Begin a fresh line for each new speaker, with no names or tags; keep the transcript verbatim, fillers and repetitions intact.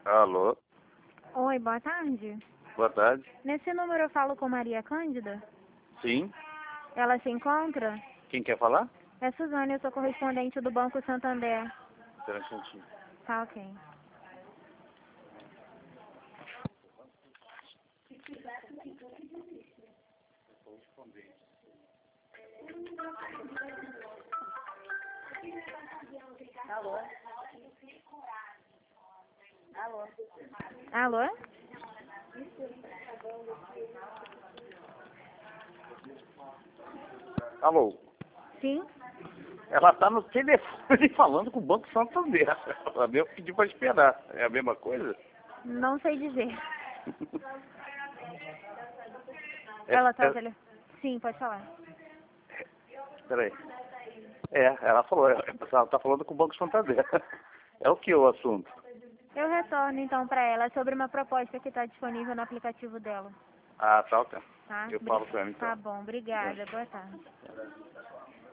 Alô,
Oi, boa tarde.
boa tarde.
Nesse número eu falo com Maria Cândida?
Sim,
Ela se encontra?
quem quer falar?
É Suzane, eu sou correspondente do Banco Santander.
Espera um instantinho.
Tá, ok.
Alô? Alô?
Alô?
Alô,
Sim?
ela tá no telefone falando com o Banco Santander. Ela veio pedir para esperar. É a mesma coisa?
Não sei dizer.
É,
Ela tá
é,
no telefone. Sim, pode falar.
Peraí. É, ela falou, é, ela tá falando com o Banco Santander. É o que o assunto?
Eu retorno então para ela sobre uma proposta que está disponível no aplicativo dela.
Ah, tá, ok.
Tá?
Eu
Bri-
falo com ela então.
Tá bom, obrigada. Boa tarde.